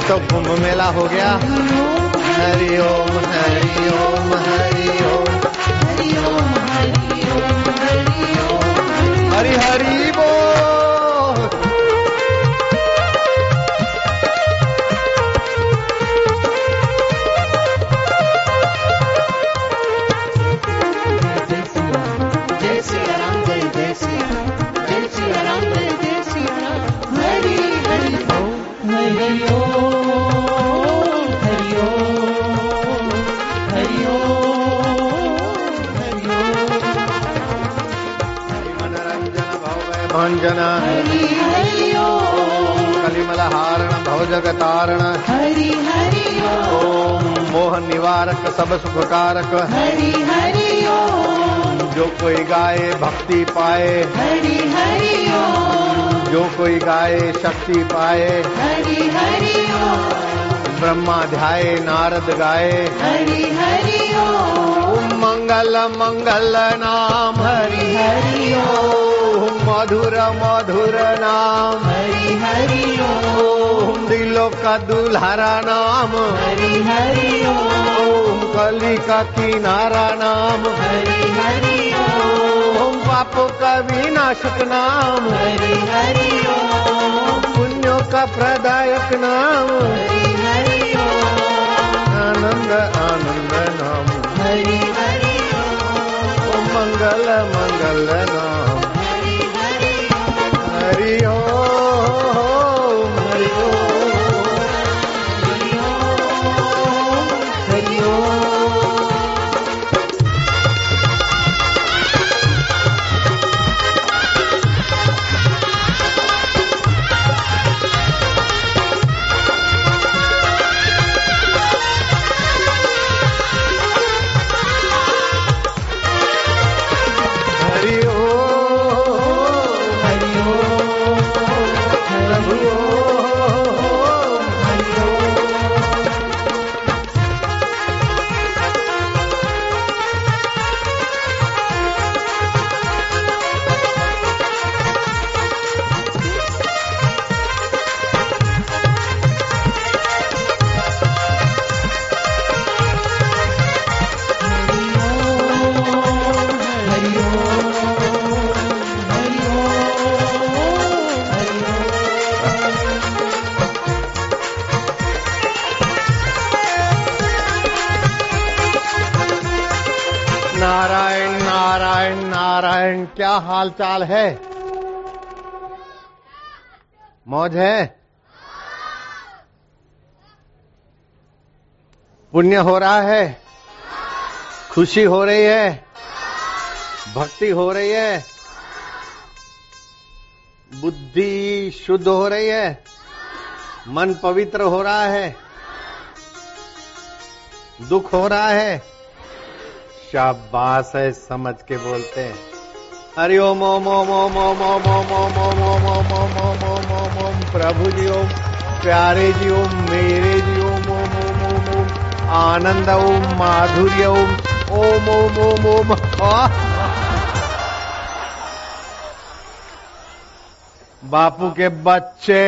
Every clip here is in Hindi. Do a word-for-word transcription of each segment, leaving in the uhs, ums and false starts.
तो कुंभ मेला हो गया। हरि ओम हरि ओम हरि ओम हरि ओम हरि ओम हरि ओम हरि हरि बोल। जय सिया राम जय जय सिया राम जय सिया राम जय जय सिया राम हरि हरि ओम हरि ओम हरि ओम हरि ओम हरि ओम मनरंजन भव भंजन हरि हरि ओम कलिमल हारण भव जगतारण हरि हरि ओम ओम मोह निवारक सब सुखकारक हरि हरि ओम जो कोई गाए भक्ति पाए हरि हरि ओम जो कोई गाए शक्ति पाए हरि हरि ओम ब्रह्मा ध्याए नारद गाए हरि हरि ओम मंगल मंगल नाम हरि हरि ओम ओम मधुर मधुर नाम हरि हरि ओम ओम दिलों का दुल्हारा नाम हरि हरि ओम ओम कली का किनारा नाम हरि हरि ओम ओम पापों का विनाशक नाम हरि हरि ओम पुण्यों का प्रदायक नाम हरि हरि ओम आनंद आनंद नाम हरि हरि ओम ओम मंगल मंगल नाम हरि हरि ओम हरि ओम हरि ओम हरि ओम हरि ओम हरि ओम हरि ओम प्रभु ओम हरि ओम हरि ओम हरि ओम हरि नारायण नारायण नारायण। क्या हाल चाल है? मौज है? पुण्य हो रहा है? खुशी हो रही है? भक्ति हो रही है? बुद्धि शुद्ध हो रही है? मन पवित्र हो रहा है? दुख हो रहा है? शाबाश है, समझ के बोलते हैं। हरि ओम ओम ओम ओम ओम ओम ओम ओम ओम ओम ओम ओम ओम ओम ओम ओम प्रभु जी ओम, प्यारे जी ओम, मेरे जी ओम ओम ओम ओम ओम आनंद ओम, माधुर्य ओम ओम ओम ओम ओम। आह! बापू के बच्चे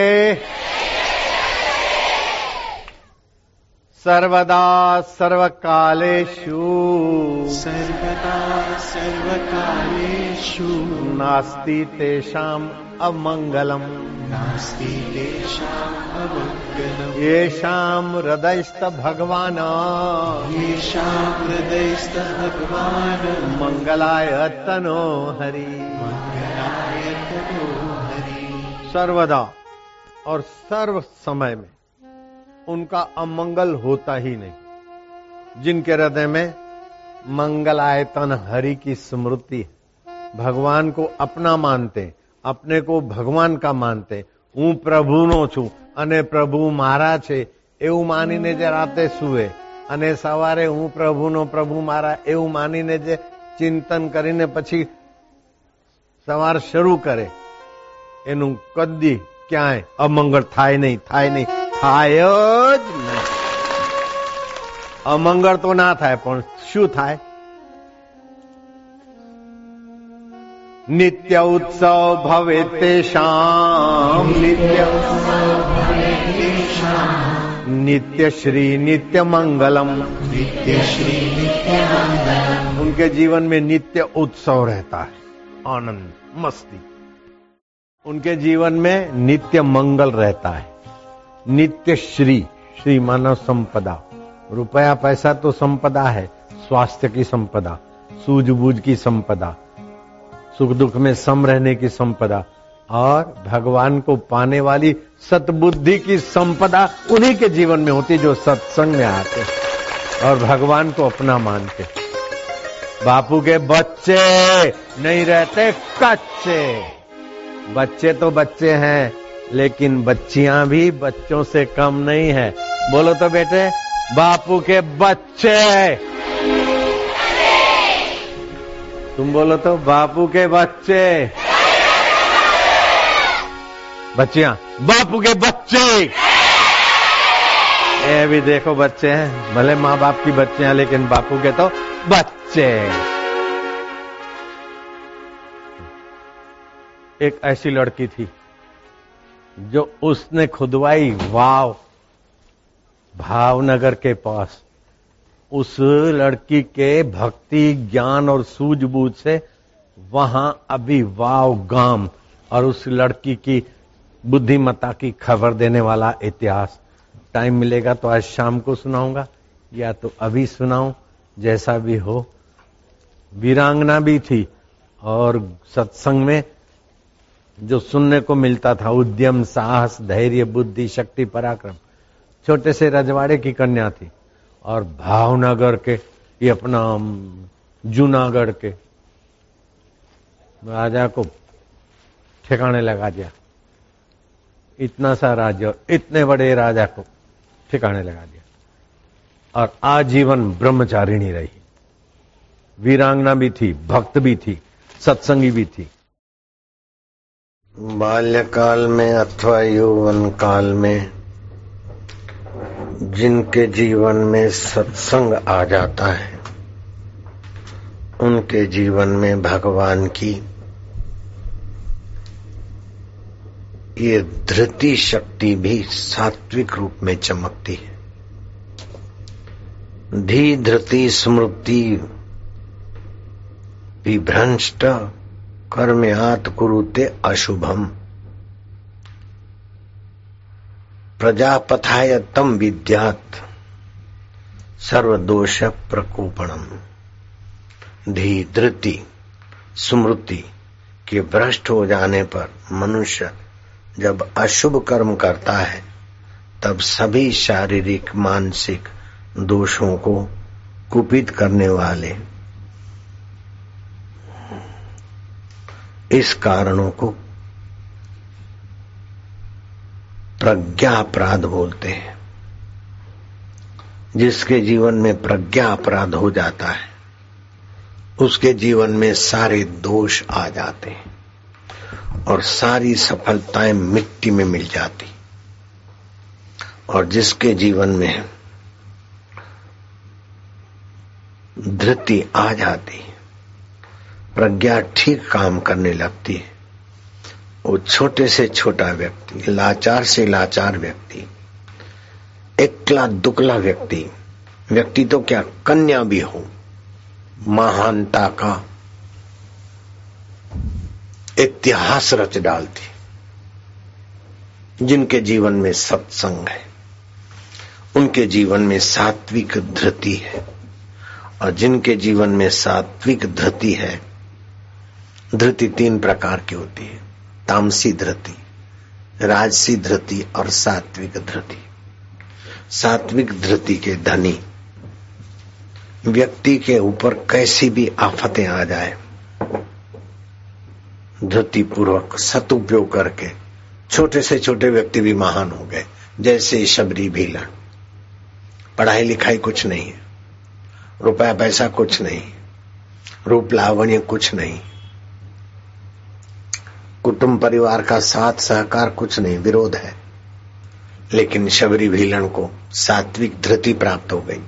सर्वदा सर्वकालेषु सर्वदा सर्वकालेषु नास्ति तेषाम् अमङ्गलम् नास्ति तेषाम् अमङ्गलम् येषाम् हृदयस्थ भगवान् येषां हृदयस्थ भगवान् मंगलाय तनो हरि। मङ्गलाय तनो हरि। सर्वदा और सर्व समय में उनका अमंगल होता ही नहीं। जिनके हृदय में मंगलायतन हरि की स्मृति है, भगवान को अपना मानते, अपने को भगवान का मानते, હું પ્રભુનો છું અને પ્રભુ મારા છે એવું માનીને જે રાતે સુવે અને સવારે હું પ્રભુનો પ્રભુ મારા એવું માનીને જે ચિંતન કરીને પછી સવાર શરૂ કરે, એનું કદી ક્યાંય અમંગળ થાય નહીં, થાય નહીં, થાય જ નહીં। અમંગળ તો ના થાય, પણ શું થાય? नित्य उत्सव भवे तेषाम्, नित्य उत्सव भवे तेषाम्, नित्य श्री नित्य मंगलम। नित्य श्री नित्य मंगलम। उनके जीवन में नित्य उत्सव रहता है, आनंद मस्ती। उनके जीवन में नित्य मंगल रहता है, नित्य श्री। श्री मानव संपदा, रुपया पैसा तो संपदा है, स्वास्थ्य की संपदा, सूझबूझ की संपदा, सुख दुख में सम रहने की संपदा, और भगवान को पाने वाली सतबुद्धि की संपदा उन्हीं के जीवन में होती जो सत्संग में आते और भगवान को अपना मानते। बापू के बच्चे नहीं रहते कच्चे। बच्चे तो बच्चे हैं, लेकिन बच्चियां भी बच्चों से कम नहीं है। बोलो तो बेटे, बापू के बच्चे। तुम बोलो तो, बापू के बच्चे। बच्चियां, बापू के बच्चे। ये भी देखो बच्चे हैं, भले माँ बाप की बच्चे हैं, लेकिन बापू के तो बच्चे। एक ऐसी लड़की थी जो उसने खुदवाई वाव भावनगर के पास। उस लड़की के भक्ति ज्ञान और सूझबूझ से वहां अभी वाव गांव और उस लड़की की बुद्धिमत्ता की खबर देने वाला इतिहास। टाइम मिलेगा तो आज शाम को सुनाऊंगा या तो अभी सुनाऊं, जैसा भी हो। वीरांगना भी थी और सत्संग में जो सुनने को मिलता था, उद्यम साहस धैर्य बुद्धि शक्ति पराक्रम। छोटे से रजवाड़े की कन्या थी और भावनगर के, ये अपना जूनागढ़ के राजा को ठिकाने लगा दिया। इतना सा राज्य और इतने बड़े राजा को ठिकाने लगा दिया और आजीवन ब्रह्मचारिणी रही। वीरांगना भी थी, भक्त भी थी, सत्संगी भी थी। बाल्यकाल में अथवा यौवन काल में जिनके जीवन में सत्संग आ जाता है, उनके जीवन में भगवान की ये धृति शक्ति भी सात्विक रूप में चमकती है। धी धृति स्मृति विभ्रंष्ट कर्मयात कुरुते अशुभम प्रजापथाय तम विद्यात् सर्वदोष प्रकोपणम। धी धृति स्मृति के भ्रष्ट हो जाने पर मनुष्य जब अशुभ कर्म करता है, तब सभी शारीरिक मानसिक दोषों को कुपित करने वाले इस कारणों को प्रज्ञा अपराध बोलते हैं। जिसके जीवन में प्रज्ञा अपराध हो जाता है, उसके जीवन में सारे दोष आ जाते हैं और सारी सफलताएं मिट्टी में मिल जाती। और जिसके जीवन में धृति आ जाती, प्रज्ञा ठीक काम करने लगती है, वो छोटे से छोटा व्यक्ति, लाचार से लाचार व्यक्ति, एकला दुकला व्यक्ति, व्यक्ति तो क्या कन्या भी हो, महानता का इतिहास रच डालती। जिनके जीवन में सत्संग है, उनके जीवन में सात्विक धृति है। और जिनके जीवन में सात्विक धृति है, धृति तीन प्रकार की होती है, तामसी धृति, राजसी धृति और सात्विक धृति। सात्विक धृति के धनी व्यक्ति के ऊपर कैसी भी आफतें आ जाए, धृति पूर्वक सदुपयोग करके छोटे से छोटे व्यक्ति भी महान हो गए। जैसे शबरी भीलन, पढ़ाई लिखाई कुछ नहीं, रुपया पैसा कुछ नहीं, रूप लावण्य कुछ नहीं, कुटुंब परिवार का साथ सहकार कुछ नहीं, विरोध है, लेकिन शबरी भीलन को सात्विक धृति प्राप्त हो गई।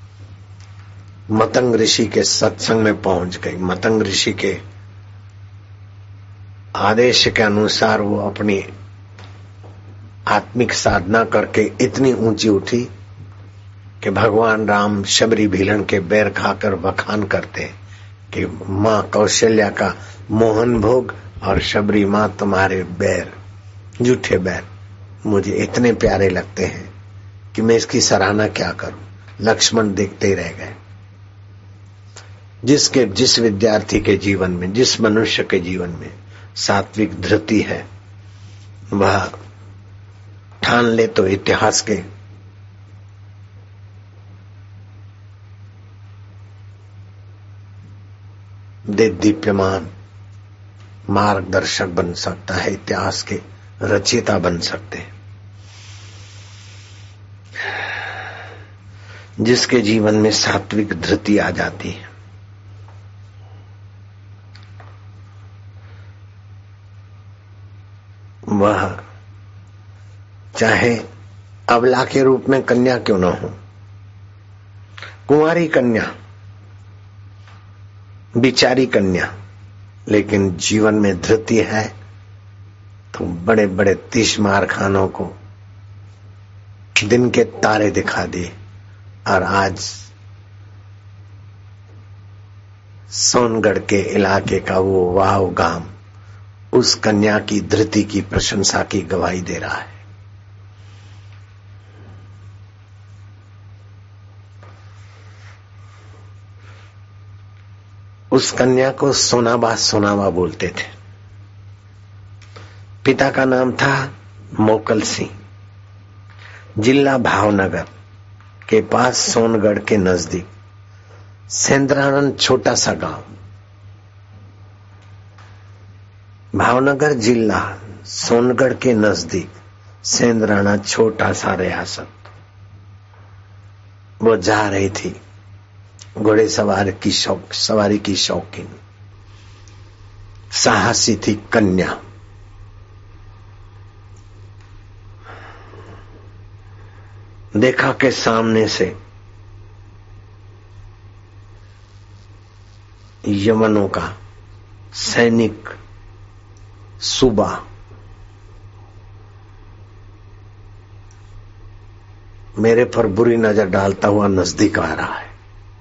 मतंग ऋषि के सत्संग में पहुंच गई। मतंग ऋषि के आदेश के अनुसार वो अपनी आत्मिक साधना करके इतनी ऊंची उठी कि भगवान राम शबरी भीलन के बैर खाकर बखान करते कि माँ कौशल्या का मोहन भोग और शबरी माँ तुम्हारे बैर, झूठे बैर मुझे इतने प्यारे लगते हैं कि मैं इसकी सराहना क्या करूं। लक्ष्मण देखते ही रह गए। जिसके जिस विद्यार्थी के जीवन में, जिस मनुष्य के जीवन में सात्विक धृति है, वह ठान ले तो इतिहास के दे दीप्यमान मार्गदर्शक बन सकता है, इतिहास के रचयिता बन सकते हैं। जिसके जीवन में सात्विक धृति आ जाती है, वह चाहे अबला के रूप में कन्या क्यों न हो, कुंवारी कन्या, बिचारी कन्या, लेकिन जीवन में धृति है तो बड़े बड़े तीसमार खानों को दिन के तारे दिखा दिए। और आज सोनगढ़ के इलाके का वो वाव गांव उस कन्या की धृति की प्रशंसा की गवाही दे रहा है। उस कन्या को सोनाबा सोनाबा बोलते थे। पिता का नाम था मोकल सिंह, जिला भावनगर के पास सोनगढ़ के नजदीक सेंद्रानंद छोटा सा गांव। भावनगर जिला सोनगढ़ के नजदीक सेंद्राना छोटा सा रियासत। वो जा रही थी घोड़े सवार की शौक सवारी की शौकीन, साहसी थी कन्या। देखा कि सामने से यमनों का सैनिक सूबा मेरे पर बुरी नजर डालता हुआ नजदीक आ रहा है।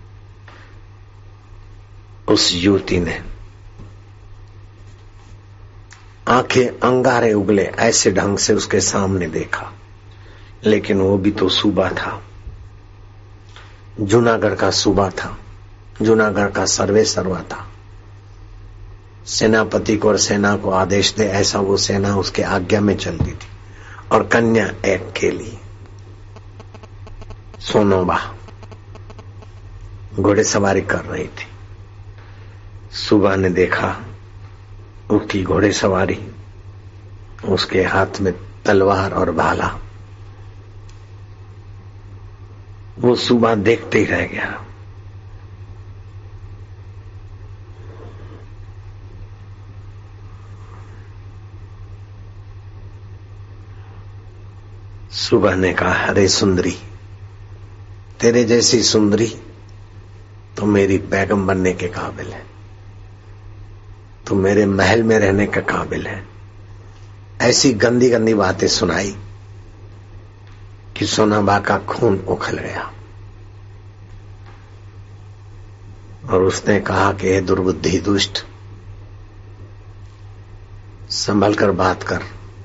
उस युवती ने आंखें अंगारे उगले ऐसे ढंग से उसके सामने देखा, लेकिन वो भी तो सूबा था, जूनागढ़ का सूबा था, जूनागढ़ का सर्वे सर्वा था। सेनापति को और सेना को आदेश दे ऐसा वो सेना उसके आज्ञा में चलती थी। और कन्या एक केली सोनोबा घोड़े सवारी कर रही थी। सूबा ने देखा उसकी घोड़े सवारी, उसके हाथ में तलवार और भाला। वो सूबा देखते ही रह गया। सूबा ने कहा, अरे सुंदरी, तेरे जैसी सुंदरी तो मेरी बेगम बनने के काबिल है, तो मेरे महल में रहने के काबिल है। ऐसी गंदी गंदी बातें सुनाई कि सोनाबा का खून उखल गया। और उसने कहा कि हे दुर्बुद्धि दुष्ट, संभल कर बात कर।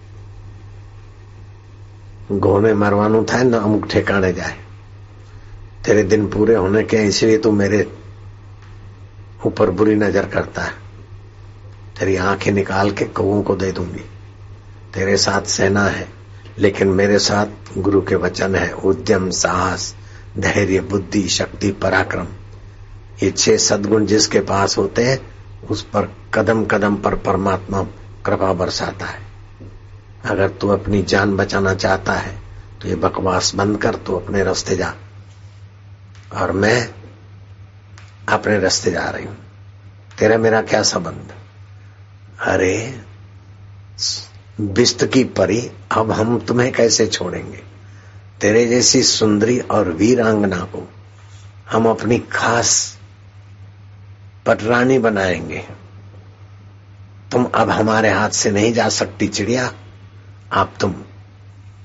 घोड़े मरवानू था न अमुक ठिकाने जाए। तेरे दिन पूरे होने के इसलिए तू मेरे ऊपर बुरी नजर करता है। तेरी आंखें निकाल के कौओं को दे दूंगी। तेरे साथ सेना है, लेकिन मेरे साथ गुरु के वचन है, उद्यम, साहस, धैर्य, बुद्धि, शक्ति, पराक्रम। ये छह सद्गुण जिसके पास होते हैं उस पर कदम कदम पर परमात्मा कृपा बरसाता है। अगर तू अपनी जान बचाना चाहता है तो ये बकवास बंद कर, तू अपने रास्ते जा और मैं अपने रास्ते जा रही हूं। तेरा मेरा क्या संबंध? अरे बिस्त की परी, अब हम तुम्हें कैसे छोड़ेंगे? तेरे जैसी सुंदरी और वीरांगना को हम अपनी खास पटरानी बनाएंगे। तुम अब हमारे हाथ से नहीं जा सकती चिड़िया। आप तुम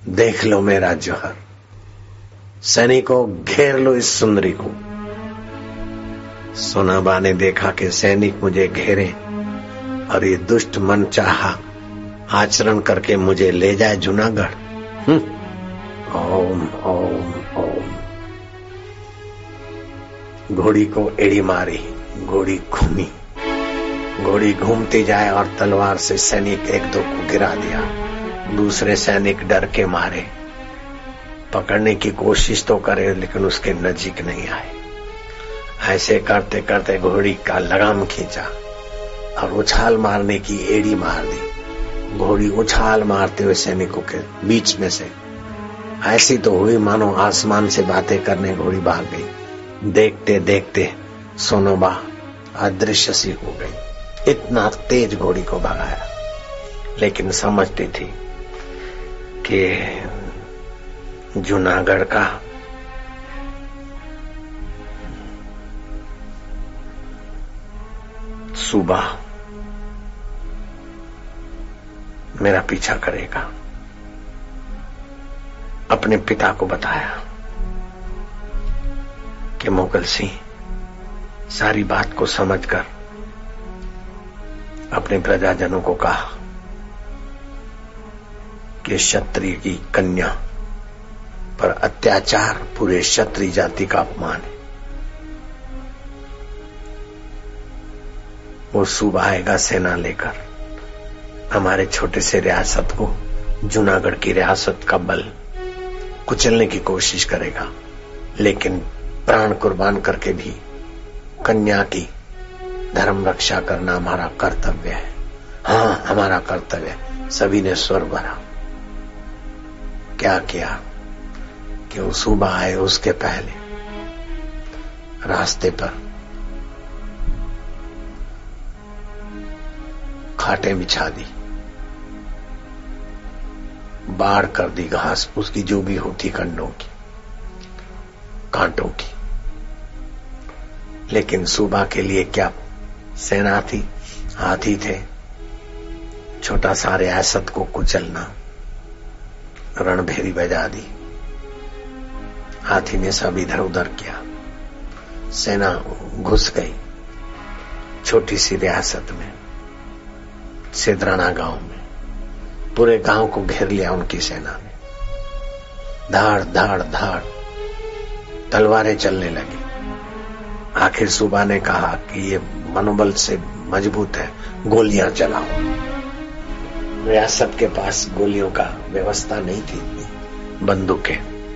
देख लो मेरा जौहर, सैनिकों घेर लो इस सुंदरी को। सोनाबा ने देखा कि सैनिक मुझे घेरे और ये दुष्ट मन चाहा आचरण करके मुझे ले जाए जूनागढ़। ओम ओम ओम। घोड़ी को एड़ी मारी, घोड़ी घूमी, घोड़ी घूमती जाए और तलवार से सैनिक एक दो को गिरा दिया। दूसरे सैनिक डर के मारे, पकड़ने की कोशिश तो करे लेकिन उसके नजीक नहीं आए। ऐसे करते करते घोड़ी का लगाम खींचा और उछाल मारने की एड़ी मार दी। घोड़ी उछाल मारते हुए सैनिकों के बीच में से ऐसी तो हुई मानो आसमान से बातें करने घोड़ी भाग गई। देखते देखते सोनोबा अदृश्य सी हो गई। इतना तेज घोड़ी को भगाया, लेकिन समझती थी कि जूनागढ़ का सूबा मेरा पीछा करेगा। अपने पिता को बताया कि मुगल सिंह सारी बात को समझकर अपने प्रजाजनों को कहा कि क्षत्रिय की कन्या पर अत्याचार पूरे क्षत्रिय जाति का अपमान है। वो सूबा आएगा सेना लेकर, हमारे छोटे से रियासत को, जूनागढ़ की रियासत का बल कुचलने की कोशिश करेगा, लेकिन प्राण कुर्बान करके भी कन्या की धर्म रक्षा करना हमारा कर्तव्य है। हाँ, हमारा कर्तव्य है। सभी ने स्वर भरा। क्या किया कि वो सूबा आए उसके पहले रास्ते पर खाटें बिछा दी, बाढ़ कर दी घास उसकी जो भी होती कंडों की, कांटों की। लेकिन सूबा के लिए क्या सेना थी, हाथी थे। छोटा सा रियासत को कुचलना, रणभेरी बजा दी। हाथी ने सब इधर उधर किया, सेना घुस गई छोटी सी रियासत में, सिदराना गांव में। पूरे गांव को घेर लिया उनकी सेना ने। धाड़ धाड़ धाड़ तलवारें चलने लगी। आखिर सूबा ने कहा कि ये मनोबल से मजबूत है, गोलियां चलाओ। रियासत के पास गोलियों का व्यवस्था नहीं थी, बंदूकें।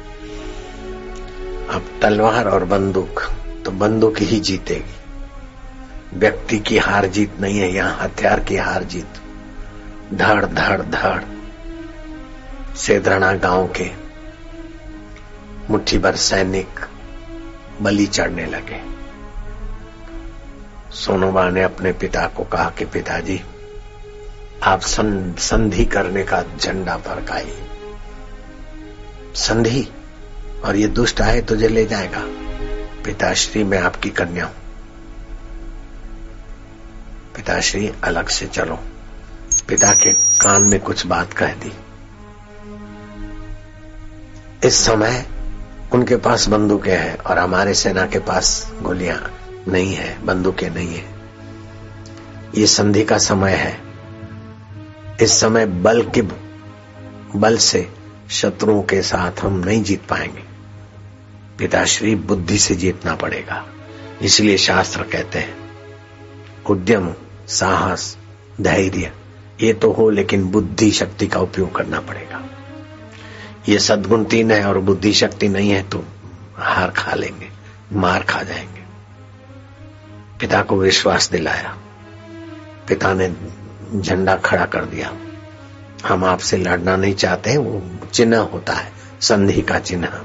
अब तलवार और बंदूक तो बंदूक ही जीतेगी, व्यक्ति की हार जीत नहीं है, यहां हथियार की हार जीत। धड़ धड़ धड़ सेदराना गांव के मुट्ठी भर सैनिक बलि चढ़ने लगे। सोनोबा ने अपने पिता को कहा कि पिताजी, आप संधि करने का झंडा फरकाइए। संधि? और ये दुष्ट आए तुझे ले जाएगा। पिताश्री, मैं आपकी कन्या हूं, पिताश्री अलग से चलो। पिता के कान में कुछ बात कह दी। इस समय उनके पास बंदूकें हैं और हमारे सेना के पास गोलियां नहीं है, बंदूकें नहीं है। ये संधि का समय है। इस समय बल के बल से शत्रुओं के साथ हम नहीं जीत पाएंगे। पिताश्री, बुद्धि से जीतना पड़ेगा। इसलिए शास्त्र कहते हैं उद्यम, साहस, धैर्य ये तो हो, लेकिन बुद्धि शक्ति का उपयोग करना पड़ेगा। ये सद्गुण तीन है और बुद्धि शक्ति नहीं है तो हार खा लेंगे, मार खा जाएंगे। पिता को विश्वास दिलाया। पिता ने झंडा खड़ा कर दिया। हम आपसे लड़ना नहीं चाहते, वो चिन्ह होता है, संधि का चिन्ह।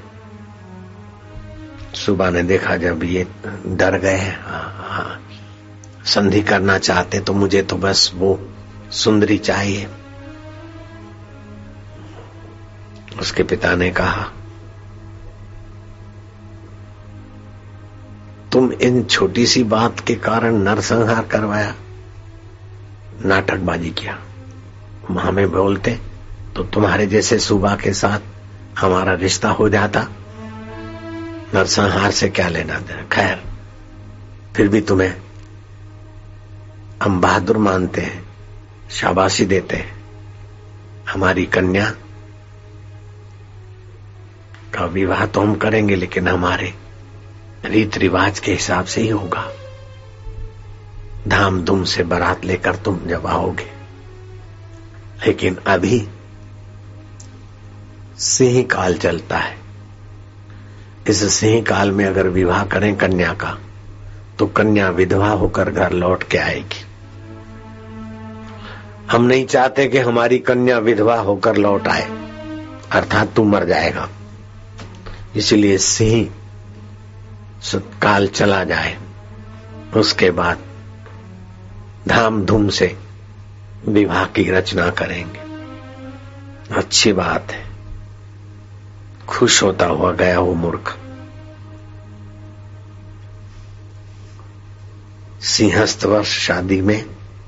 सुबह ने देखा जब ये डर गए, हाँ हाँ संधि करना चाहते तो मुझे तो बस वो सुंदरी चाहिए। उसके पिता ने कहा, तुम इन छोटी सी बात के कारण नरसंहार करवाया, नाटकबाजी किया। हमें बोलते तो तुम्हारे जैसे सुबह के साथ हमारा रिश्ता हो जाता। नरसंहार से क्या लेना देना। खैर, फिर भी तुम्हें हम बहादुर मानते हैं, शाबाशी देते हैं। हमारी कन्या का विवाह तो हम करेंगे, लेकिन हमारे रीत रिवाज के हिसाब से ही होगा। धाम धूम से बारात लेकर तुम जब आओगे, लेकिन अभी सिंह काल चलता है। इस सिंह काल में अगर विवाह करें कन्या का, तो कन्या विधवा होकर घर लौट के आएगी। हम नहीं चाहते कि हमारी कन्या विधवा होकर लौट आए, अर्थात तू मर जाएगा। इसलिए सिंह काल चला जाए, उसके बाद धाम धूम से विवाह की रचना करेंगे। अच्छी बात है। खुश होता हुआ गया वो मूर्ख। सिंहस्थ वर्ष शादी में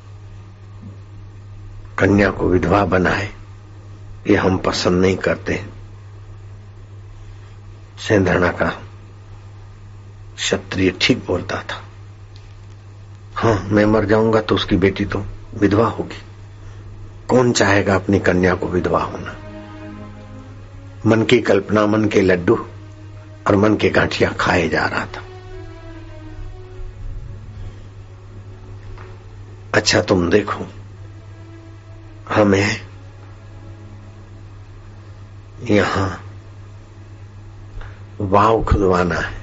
कन्या को विधवा बनाए, ये हम पसंद नहीं करते। सेंधरणा का क्षत्रिय ठीक बोलता था। हाँ, मैं मर जाऊंगा तो उसकी बेटी तो विधवा होगी। कौन चाहेगा अपनी कन्या को विधवा होना। मन की कल्पना, मन के लड्डू और मन के गांठिया खाए जा रहा था। अच्छा, तुम देखो, हमें यहां वाव खुदवाना है।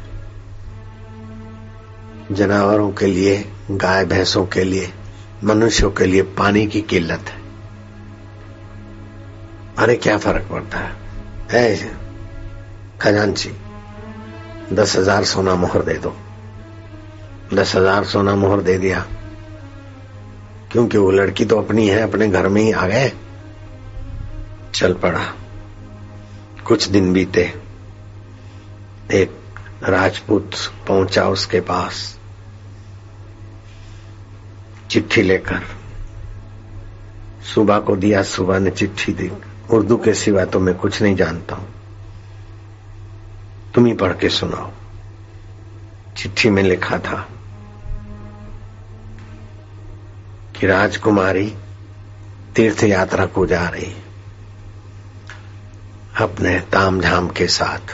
जानवरों के लिए, गाय भैंसों के लिए, मनुष्यों के लिए पानी की किल्लत है। अरे क्या फर्क पड़ता है। ऐ खजांची, दस हजार सोना मोहर दे दो। दस हजार सोना मोहर दे दिया, क्योंकि वो लड़की तो अपनी है, अपने घर में ही आ गए। चल पड़ा। कुछ दिन बीते, एक राजपूत पहुंचा उसके पास चिट्ठी लेकर। सुबह को दिया, सुबह ने चिट्ठी दी। उर्दू के सिवा तो मैं कुछ नहीं जानता हूं, तुम ही पढ़ के सुनाओ। चिट्ठी में लिखा था कि राजकुमारी तीर्थ यात्रा को जा रही अपने तामझाम के साथ,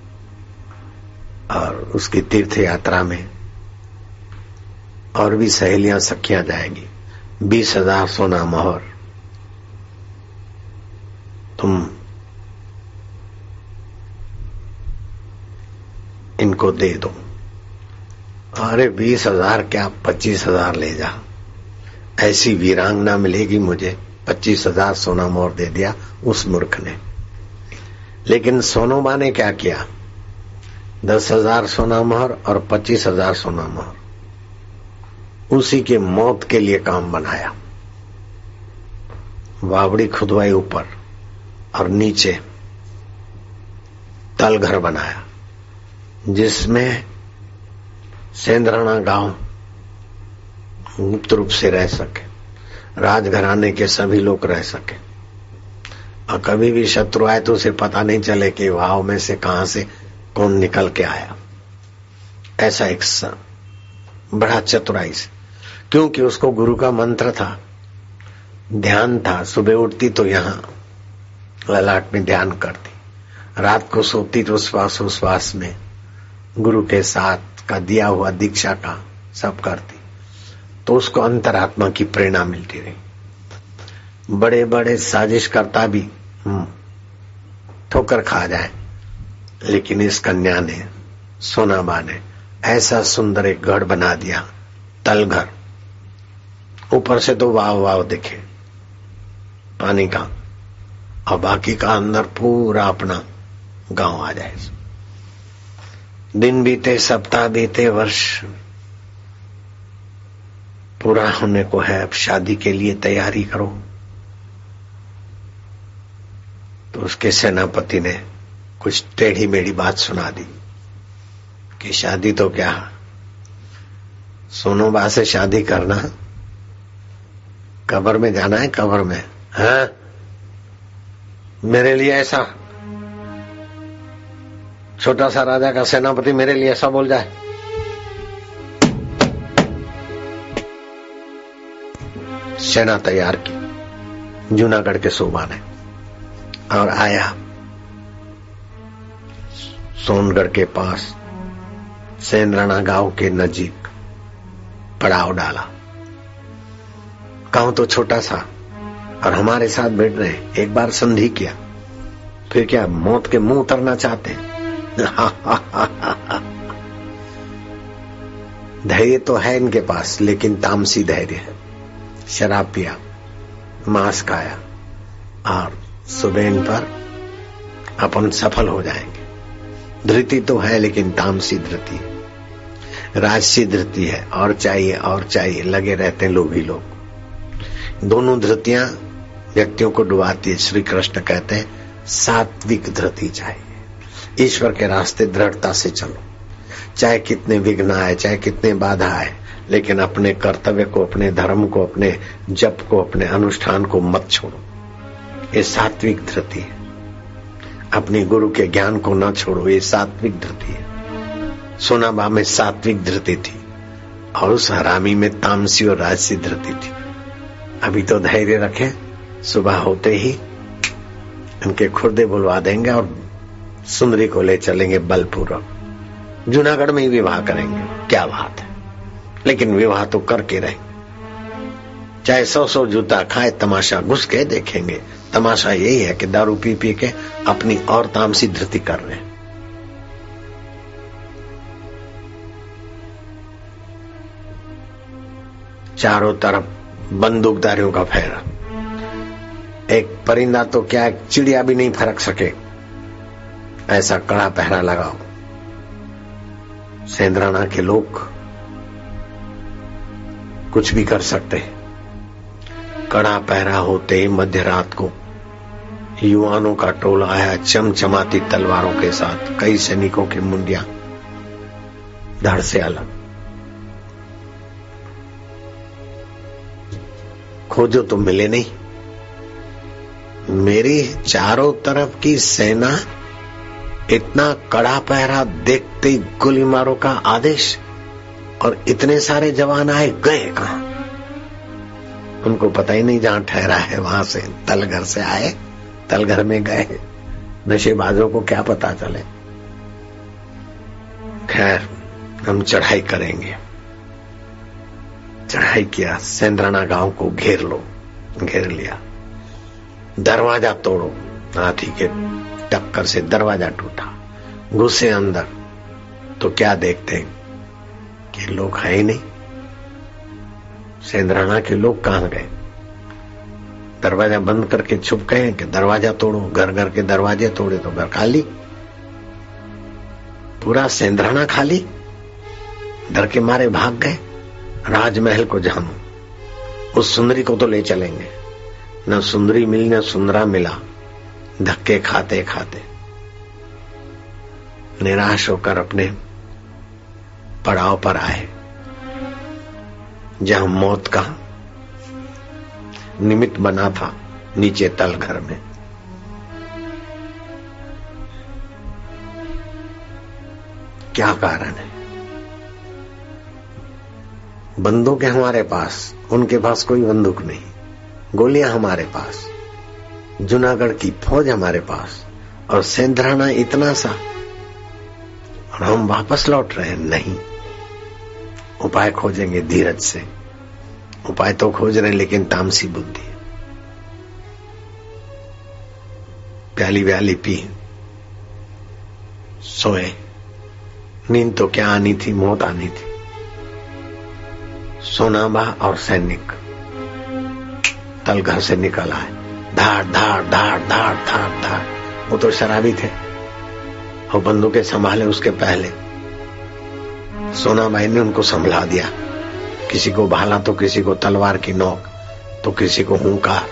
और उसकी तीर्थ यात्रा में और भी सहेलियां सखियां जाएंगी। बीस हजार सोना मोहर तुम इनको दे दो। अरे बीस हजार क्या, पच्चीस हजार ले जा। ऐसी वीरांगना मिलेगी मुझे। पच्चीस हजार सोना मोहर दे दिया उस मूर्ख ने। लेकिन सोनोबा ने क्या किया, दस हजार सोना मोहर और पच्चीस हजार सोना मोहर उसी के मौत के लिए काम बनाया। वावड़ी खुदवाई ऊपर और नीचे तल घर बनाया, जिसमें सेंद्राना गांव गुप्त रूप से रह सके, राजघराने के सभी लोग रह सके, और कभी भी शत्रु आए तो उसे पता नहीं चले कि वाव में से कहां से कौन निकल के आया। ऐसा एक बड़ा चतुराई से, क्योंकि उसको गुरु का मंत्र था, ध्यान था। सुबह उठती तो यहां ललाट में ध्यान करती, रात को सोती तो श्वास उश्वास में गुरु के साथ का दिया हुआ दीक्षा का सब करती, तो उसको अंतरात्मा की प्रेरणा मिलती रही। बड़े बड़े साजिश करता भी ठोकर खा जाए, लेकिन इस कन्या ने, सोनाबा ने, ऐसा सुंदर एक गढ़ बना दिया, तल घर। ऊपर से तो वाव वाव दिखे पानी का, और बाकी का अंदर पूरा अपना गांव आ जाए। दिन बीते, सप्ताह बीते, वर्ष पूरा होने को है। अब शादी के लिए तैयारी करो। तो उसके सेनापति ने कुछ टेढ़ी मेढ़ी बात सुना दी कि शादी तो क्या, सोनोबा से शादी करना, कब्र में जाना है, कब्र में। हाँ, मेरे लिए ऐसा छोटा सा राजा का सेनापति मेरे लिए ऐसा बोल जाए। सेना तैयार की जूनागढ़ के सूबा ने और आया सोनगढ़ के पास सेंद्राना गांव के नजीक पड़ाव डाला। गांव तो छोटा सा और हमारे साथ बैठ रहे। एक बार संधि किया, फिर क्या मौत के मुंह उतरना चाहते हैं? धैर्य तो है इनके पास, लेकिन तामसी धैर्य है। शराब पिया, मांस खाया और सुबह इन पर अपन सफल हो जाएंगे। धृति तो है, लेकिन तामसी धृति है, राजसी धृति है। और चाहिए और चाहिए लगे रहते हैं लोभी लोग। दोनों धृतियां व्यक्तियों को डुबाती है। श्री कृष्ण कहते हैं सात्विक धृति चाहिए। ईश्वर के रास्ते दृढ़ता से चलो, चाहे कितने विघ्न आए, चाहे कितने बाधा आए, लेकिन अपने कर्तव्य को, अपने धर्म को, अपने जप को, अपने अनुष्ठान को मत छोड़ो। ये सात्विक धृति है। अपनी गुरु के ज्ञान को न छोड़ो, ये सात्विक धृति है। सोनाबा में सात्विक धृति थी और उस हरामी में तामसी और राजसी धृति थी। अभी तो धैर्य रखें, सुबह होते ही इनके खुर्दे बुलवा देंगे और सुंदरी को ले चलेंगे बलपूर्वक। जूनागढ़ में ही विवाह करेंगे। क्या बात है, लेकिन विवाह तो करके रहेंगे। चाहे सौ सौ जूता खाए, तमाशा घुस के देखेंगे। तमाशा यही है कि दारू पी पी के अपनी और तामसी धृति कर रहे हैं। चारों तरफ बंदूकधारियों का फेरा। एक परिंदा तो क्या, एक चिड़िया भी नहीं फरक सके, ऐसा कड़ा पहरा लगाओ। सेंद्राना के लोग कुछ भी कर सकते हैं। कड़ा पहरा होते ही मध्य रात को युवानों का टोला आया, चमचमाती तलवारों के साथ। कई सैनिकों की मुंडियां धड़ से अलग। खोजो तो मिले नहीं। मेरी चारों तरफ की सेना इतना कड़ा पहरा, देखते ही गोली मारो का आदेश, और इतने सारे जवान आए, गए कहां? उनको पता ही नहीं जहां ठहरा है वहां से तलघर से आए, तलघर में गए। नशेबाजों को क्या पता चले। खैर, हम चढ़ाई करेंगे। चढ़ाई किया, सेंद्राना गांव को घेर लो। घेर लिया, दरवाजा तोड़ो। हाथी के टक्कर से दरवाजा टूटा। घुसे अंदर तो क्या देखते हैं कि लोग है ही नहीं। सेंद्राना के लोग कहां गए? दरवाजा बंद करके छुप गए कि दरवाजा तोड़ो। घर घर के दरवाजे तोड़े तो घर खाली, पूरा सेंद्राना खाली। डर के मारे भाग गए। राजमहल को जानो, उस सुंदरी को तो ले चलेंगे। न सुंदरी मिली, न सुंदरा मिला। धक्के खाते खाते निराश होकर अपने पड़ाव पर आए, जहां मौत का निमित्त बना था, नीचे तलघर में। क्या कारण है? बंदूक है हमारे पास, उनके पास कोई बंदूक नहीं। गोलियां हमारे पास, जूनागढ़ की फौज हमारे पास, और सेंद्राना इतना सा, और हम वापस लौट रहे हैं। नहीं, उपाय खोजेंगे धीरज से। उपाय तो खोज रहे हैं, लेकिन तामसी बुद्धि। प्याली व्याली पी, सोए। नींद तो क्या आनी थी, मौत आनी थी। सोनाबा और सैनिक तलघर से निकल आए। धाड़ धाड़ धाड़ धाड़ धाड़ धाड़। वो तो शराबी थे और बंदूकें संभाले उसके पहले। सोनाबाई ने उनको संभला दिया। किसी को भाला तो किसी को तलवार की नोक, तो किसी को हुंकार।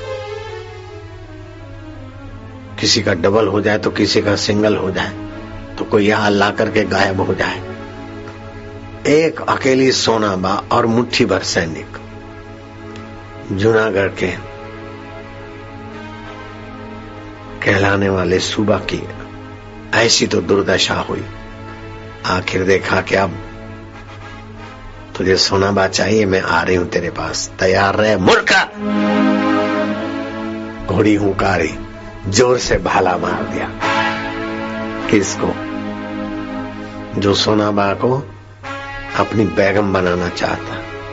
किसी का डबल हो जाए तो किसी का सिंगल हो जाए, तो कोई यहां अल्लाह करके गायब हो जाए। एक अकेली सोनाबा और मुट्ठी भर सैनिक जूनागढ़ के कहलाने वाले सूबा की ऐसी तो दुर्दशा हुई। आखिर देखा कि अब तुझे सोनाबा चाहिए, मैं आ रही हूं तेरे पास, तैयार रहे मूर्खा। घोड़ी हुंकारी, जोर से भाला मार दिया। किसको? जो सोनाबा को अपनी बेगम बनाना चाहता।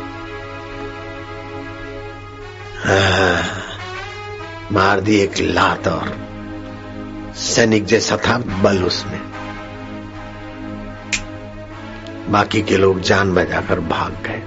मार दी एक लात और सैनिक जैसा था बल उसमें। बाकी के लोग जान बचाकर भाग गए।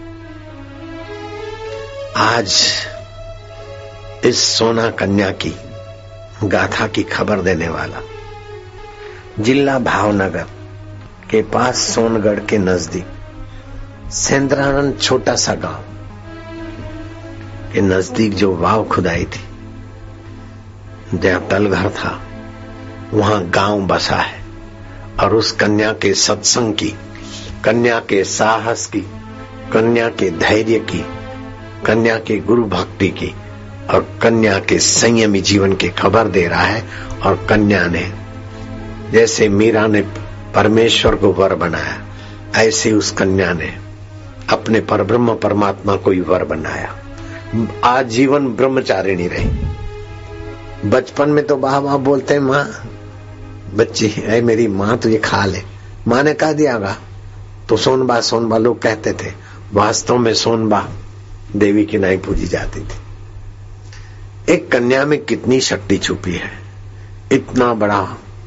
आज इस सोना कन्या की गाथा की खबर देने वाला जिला भावनगर के पास सोनगढ़ के नजदीक सेंद्रानंद छोटा सा गांव के नजदीक जो वाव खुदाई थी, जहां तलघर था, वहां गांव बसा है। और उस कन्या के सत्संग की, कन्या के साहस की, कन्या के धैर्य की, कन्या के गुरु भक्ति की और कन्या के संयमी जीवन की खबर दे रहा है। और कन्या ने, जैसे मीरा ने परमेश्वर को वर बनाया, ऐसे उस कन्या ने अपने परब्रह्म परमात्मा को ही वर बनाया। आजीवन ब्रह्मचारिणी रही। बचपन में तो बाबा बाबा बोलते हैं, माँ बच्ची है मेरी माँ, तो ये खा ले। माँ ने कहा दियागा तो सोनबा सोनबा लोग कहते थे। वास्तव में सोनबा देवी की नाई पूजी जाती थी। एक कन्या में कितनी शक्ति छुपी है। इतना बड़ा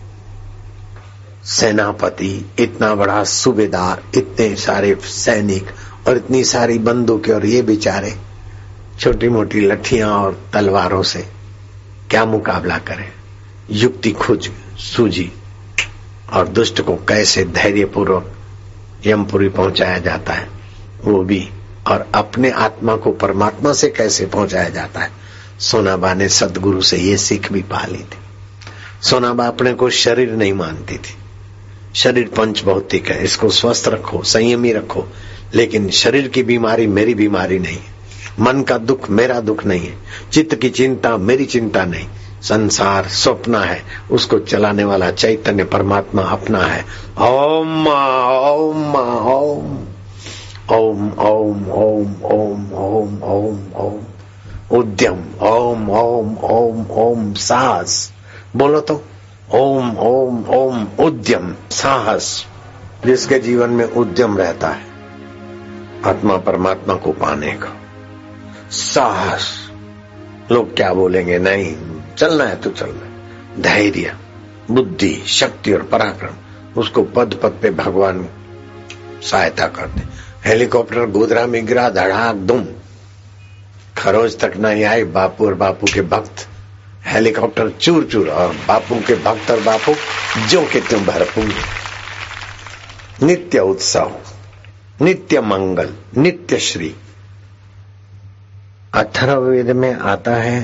सेनापति, इतना बड़ा सूबेदार, इतने सारे सैनिक और इतनी सारी बंदूकें, और ये बेचारे छोटी मोटी लठियां और तलवारों से क्या मुकाबला करें। युक्ति खुज सूझी और दुष्ट को कैसे धैर्यपूर्वक यमपुरी पहुंचाया जाता है वो भी, और अपने आत्मा को परमात्मा से कैसे पहुंचाया जाता है। सोनाबा ने सदगुरु से ये सीख भी पा ली थी। सोनाबा अपने को शरीर नहीं मानती थी। शरीर पंच भौतिक है, इसको स्वस्थ रखो, संयमी रखो, लेकिन शरीर की बीमारी मेरी बीमारी नहीं है। मन का दुख मेरा दुख नहीं है। चित्त की चिंता मेरी चिंता नहीं। संसार स्वप्न है, उसको चलाने वाला चैतन्य परमात्मा अपना है। ओम ओम ओम ओम ओम ओम ओम ओम ओम ओम उद्यम, ओम ओम ओम ओम साहस। बोलो तो, ओम ओम ओम उद्यम साहस। जिसके जीवन में उद्यम रहता है आत्मा परमात्मा को पाने का साहस, लोग क्या बोलेंगे नहीं, चलना है तो चलना है। धैर्य, बुद्धि, शक्ति और पराक्रम, उसको पद पद पे भगवान सहायता करते। हेलीकॉप्टर गोधरा में गिरा, धड़ाक दुम, खरोज तक नहीं आए बापू और बापू के भक्त। हेलीकॉप्टर चूर चूर और बापू के भक्त और बापू जो के तुम भरपूर। नित्य उत्सव, नित्य मंगल, नित्य श्री। अथर्ववेद में आता है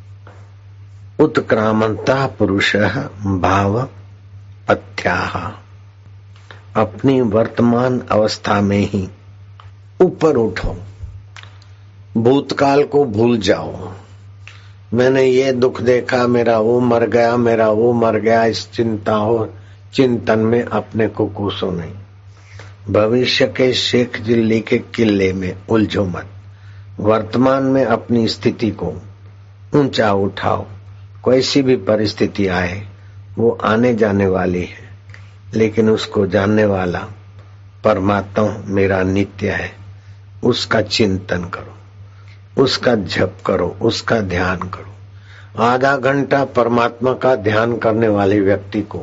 उत्क्रामंता पुरुषः भाव पथ्याः। अपनी वर्तमान अवस्था में ही ऊपर उठो, भूतकाल को भूल जाओ। मैंने ये दुख देखा, मेरा वो मर गया, मेरा वो मर गया, इस चिंता हो चिंतन में अपने को कोसो नहीं। भविष्य के शेख दिल्ली के किले में उलझो मत। वर्तमान में अपनी स्थिति को ऊंचा उठाओ। कोई सी भी परिस्थिति आए वो आने जाने वाली है, लेकिन उसको जानने वाला परमात्मा मेरा नित्य है। उसका चिंतन करो, उसका जप करो, उसका ध्यान करो। आधा घंटा परमात्मा का ध्यान करने वाले व्यक्ति को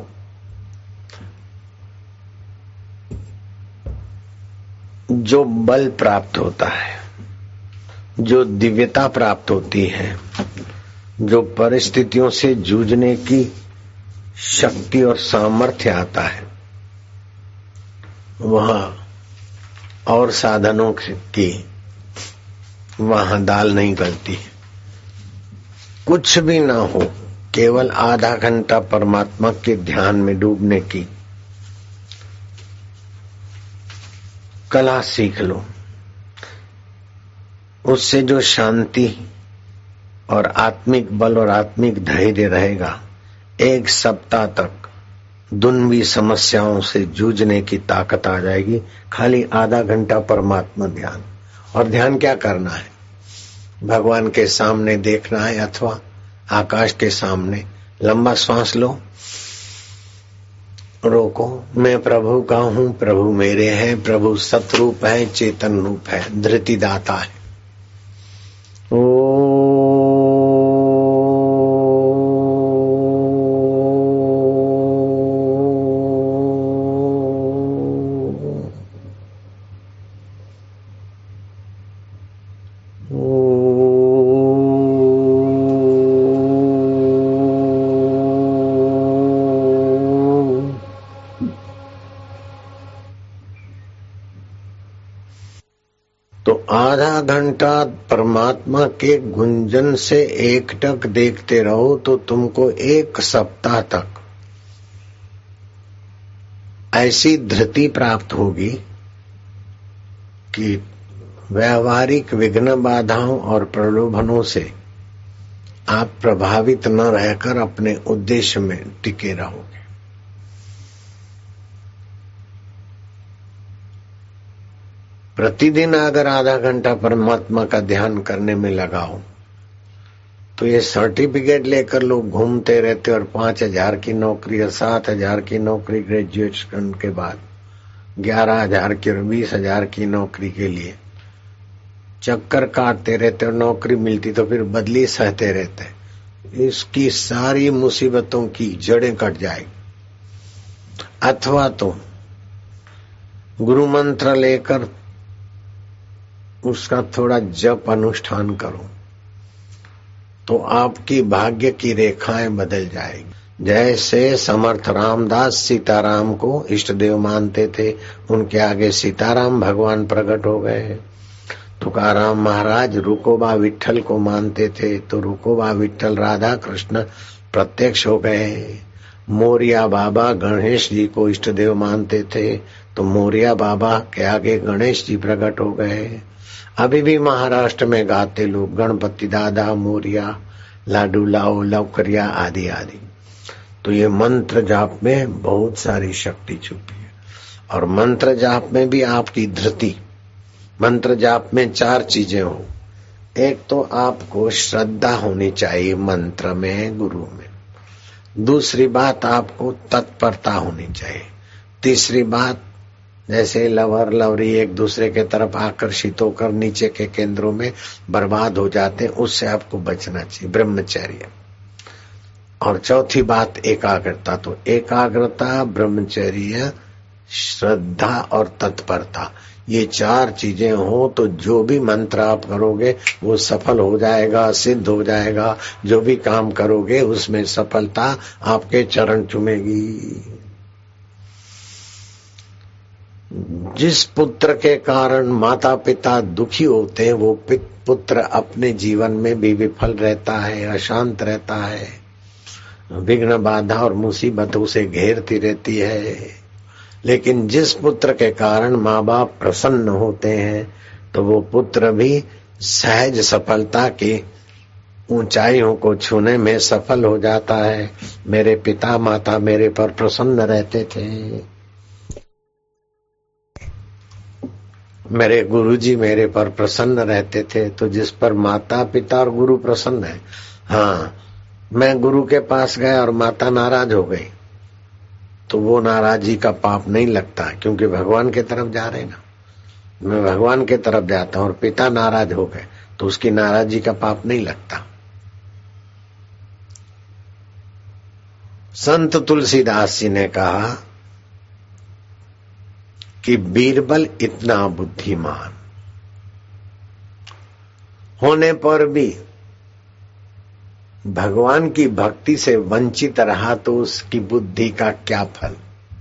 जो बल प्राप्त होता है, जो दिव्यता प्राप्त होती है, जो परिस्थितियों से जूझने की शक्ति और सामर्थ्य आता है, वह और साधनों की वहां दाल नहीं गलती। कुछ भी ना हो, केवल आधा घंटा परमात्मा के ध्यान में डूबने की कला सीख लो। उससे जो शांति और आत्मिक बल और आत्मिक धैर्य रहेगा एक सप्ताह तक दुनियावी समस्याओं से जूझने की ताकत आ जाएगी। खाली आधा घंटा परमात्मा ध्यान। और ध्यान क्या करना है? भगवान के सामने देखना है अथवा आकाश के सामने। लंबा श्वास लो, रोको। मैं प्रभु का हूँ, प्रभु मेरे हैं, प्रभु सतरूप है, चेतन रूप है, धृति दाता है। ओ तो आधा घंटा परमात्मा के गुंजन से एकटक देखते रहो तो तुमको एक सप्ताह तक ऐसी धृति प्राप्त होगी कि व्यावहारिक विघ्न बाधाओं और प्रलोभनों से आप प्रभावित न रहकर अपने उद्देश्य में टिके रहोगे। प्रतिदिन अगर आधा घंटा परमात्मा का ध्यान करने में लगाओ तो ये सर्टिफिकेट लेकर लोग घूमते रहते और पांच हजार की नौकरी और सात हजार की नौकरी ग्रेजुएशन के बाद ग्यारह हजार की और बीस हजार की नौकरी के लिए चक्कर काटते रहते और नौकरी मिलती तो फिर बदली सहते रहते। इसकी सारी मुसीबतों की जड़ें कट जाएगी। अथवा तो गुरु मंत्र लेकर उसका थोड़ा जप अनुष्ठान करो तो आपकी भाग्य की रेखाएं बदल जाएगी। जैसे समर्थ रामदास सीताराम को इष्ट देव मानते थे, उनके आगे सीताराम भगवान प्रकट हो गए। तुकाराम महाराज रुकोबा विठल को मानते थे तो रुकोबा विठल राधा कृष्ण प्रत्यक्ष हो गए। मोरिया बाबा गणेश जी को इष्ट देव मानते थे तो मोरिया बाबा के आगे गणेश जी प्रकट हो गए। अभी भी महाराष्ट्र में गाते लोग गणपति दादा मोरिया लाडू लाओ लवकरिया आदि आदि। तो ये मंत्र जाप में बहुत सारी शक्ति छुपी है। और मंत्र जाप में भी आपकी धृति। मंत्र जाप में चार चीजें हो। एक तो आपको श्रद्धा होनी चाहिए मंत्र में, गुरु में। दूसरी बात आपको तत्परता होनी चाहिए। तीसरी बात जैसे लवर लवरी एक दूसरे के तरफ आकर्षित होकर नीचे के केंद्रों में बर्बाद हो जाते हैं, उससे आपको बचना चाहिए, ब्रह्मचर्य। और चौथी बात एकाग्रता। तो एकाग्रता, ब्रह्मचर्य, श्रद्धा और तत्परता, ये चार चीजें हो तो जो भी मंत्र आप करोगे वो सफल हो जाएगा, सिद्ध हो जाएगा। जो भी काम करोगे उसमें सफलता आपके चरण चूमेगी। जिस पुत्र के कारण माता पिता दुखी होते हैं वो पुत्र अपने जीवन में भी विफल रहता है, अशांत रहता है, विघ्न बाधा और मुसीबत उसे घेरती रहती है। लेकिन जिस पुत्र के कारण माँ बाप प्रसन्न होते हैं तो वो पुत्र भी सहज सफलता की ऊंचाइयों को छूने में सफल हो जाता है। मेरे पिता माता मेरे पर प्रसन्न रहते थे, मेरे गुरुजी मेरे पर प्रसन्न रहते थे। तो जिस पर माता पिता और गुरु प्रसन्न है, हाँ मैं गुरु के पास गया और माता नाराज हो गई तो वो नाराजी का पाप नहीं लगता, क्योंकि भगवान के तरफ जा रहे ना। मैं भगवान के तरफ जाता हूं और पिता नाराज हो गए तो उसकी नाराजी का पाप नहीं लगता। संत तुलसीदास जी ने कहा कि बीरबल इतना बुद्धिमान होने पर भी भगवान की भक्ति से वंचित रहा तो उसकी बुद्धि का क्या फल।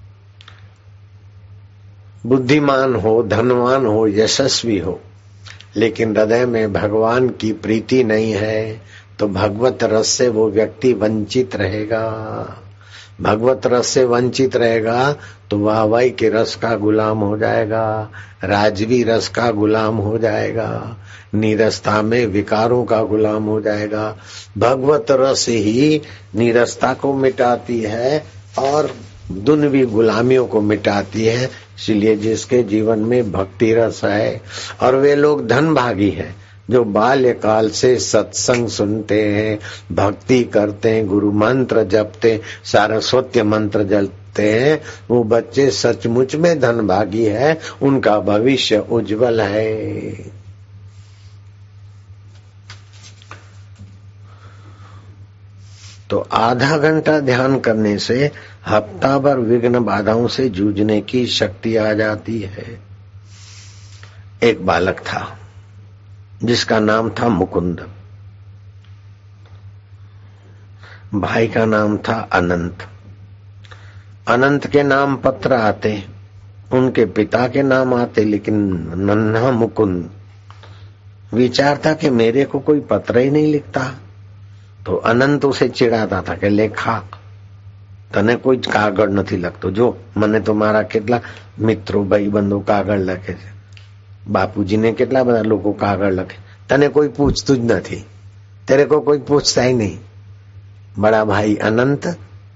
बुद्धिमान हो, धनवान हो, यशस्वी हो, लेकिन हृदय में भगवान की प्रीति नहीं है तो भगवत रस से वो व्यक्ति वंचित रहेगा। भगवत रस से वंचित रहेगा तो वाहवाही के रस का गुलाम हो जाएगा, राजवी रस का गुलाम हो जाएगा, नीरसता में विकारों का गुलाम हो जाएगा। भगवत रस ही नीरसता को मिटाती है और दुनवी गुलामियों को मिटाती है। इसलिए जिसके जीवन में भक्ति रस है, और वे लोग धनभागी हैं जो बाल्यकाल से सत्संग सुनते हैं, भक्ति करते हैं, गुरु मंत्र जपते, सारस्वत मंत्र जपते हैं, वो बच्चे सचमुच में धनभागी है, उनका भविष्य उज्जवल है। तो आधा घंटा ध्यान करने से हफ्ता भर विघ्न बाधाओं से जूझने की शक्ति आ जाती है। एक बालक था जिसका नाम था मुकुंद, भाई का नाम था अनंत। अनंत के नाम पत्र आते, उनके पिता के नाम आते, लेकिन नन्हा मुकुंद विचार था कि मेरे को कोई पत्र ही नहीं लिखता। तो अनंत उसे चिढ़ाता था कि लेखा तने कोई कागળ નથી લખતો, જો મને તો મારા કેટલા મિત્રો ભાઈબંધો કાગળ લખે છે, બાપુજીને કેટલા બધા લોકો કાગળ લખે, તને કોઈ પૂછતું જ નથી, तेरे को कोई पूछता ही नहीं। बड़ा भाई अनंत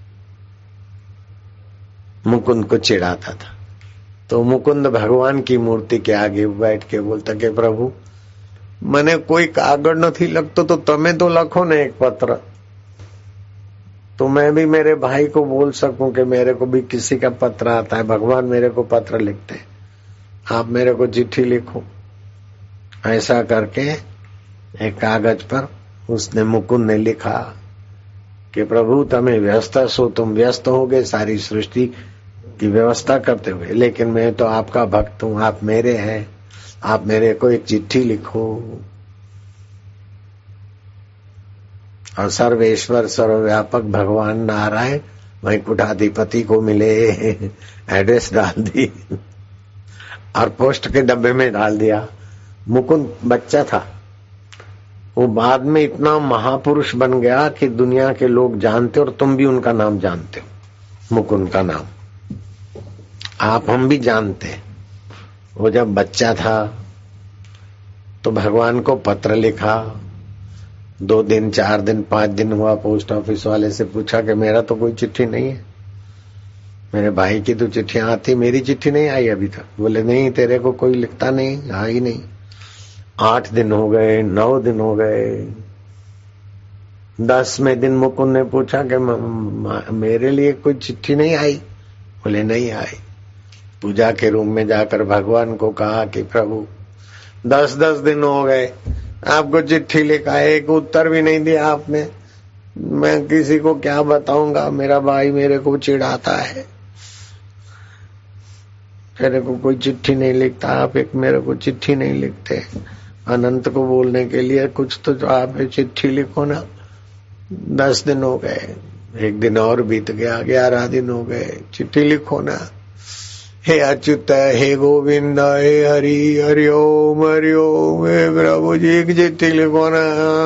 मुकुंद को चिढ़ाता था। तो मुकुंद भगवान की मूर्ति के आगे बैठ के बोलता कि प्रभु મને કોઈ કાગળ નથી લખતો तो તમે तो લખો ને एक पत्र, तो मैं भी मेरे भाई को बोल सकूं कि मेरे को भी किसी का पत्र आता है, भगवान मेरे को पत्र लिखते हैं, आप मेरे को चिट्ठी लिखो। ऐसा करके एक कागज पर उसने मुकुंद ने लिखा कि प्रभु तमें व्यस्त सो, तुम व्यस्त हो गए सारी सृष्टि की व्यवस्था करते हुए, लेकिन मैं तो आपका भक्त हूं, आप मेरे हैं, आप मेरे को एक चिट्ठी लिखो। और सर्वेश्वर सर्वव्यापक भगवान नारायण वैकुंठाधिपति को मिले, एड्रेस डाल दी और पोस्ट के डब्बे में डाल दिया। मुकुंद बच्चा था, वो बाद में इतना महापुरुष बन गया कि दुनिया के लोग जानते, और तुम भी उनका नाम जानते हो, मुकुंद का नाम आप हम भी जानते। वो जब बच्चा था तो भगवान को पत्र लिखा, दो दिन चार दिन पांच दिन हुआ, पोस्ट ऑफिस वाले से पूछा कि मेरा तो कोई चिट्ठी नहीं है, मेरे भाई की तो चिट्ठियां आती, मेरी चिट्ठी नहीं आई अभी तक। बोले नहीं, तेरे को कोई लिखता नहीं, आई नहीं। आठ दिन हो गए, नौ दिन हो गए, दसवें दिन मुकुंद ने पूछा कि मेरे लिए कोई चिट्ठी नहीं आई। बोले नहीं आई। पूजा के रूम में जाकर भगवान को कहा कि प्रभु दस दस दिन हो गए, आपको चिट्ठी लिखा है, एक उत्तर भी नहीं दिया आपने, मैं किसी को क्या बताऊंगा, मेरा भाई मेरे को चिढ़ाता है, मेरे को कोई चिट्ठी नहीं लिखता, आप एक मेरे को चिट्ठी नहीं लिखते। अनंत को बोलने के लिए कुछ तो आप चिट्ठी लिखो ना। दस दिन हो गए, एक दिन और बीत गया, ग्यारह दिन हो गए, चिट्ठी लिखो ना। हे अच्युत, हे गोविंद, हे हरि, हरि ओम, हरि ओम, हे प्रभु जी एक चिट्ठी लिखो ना।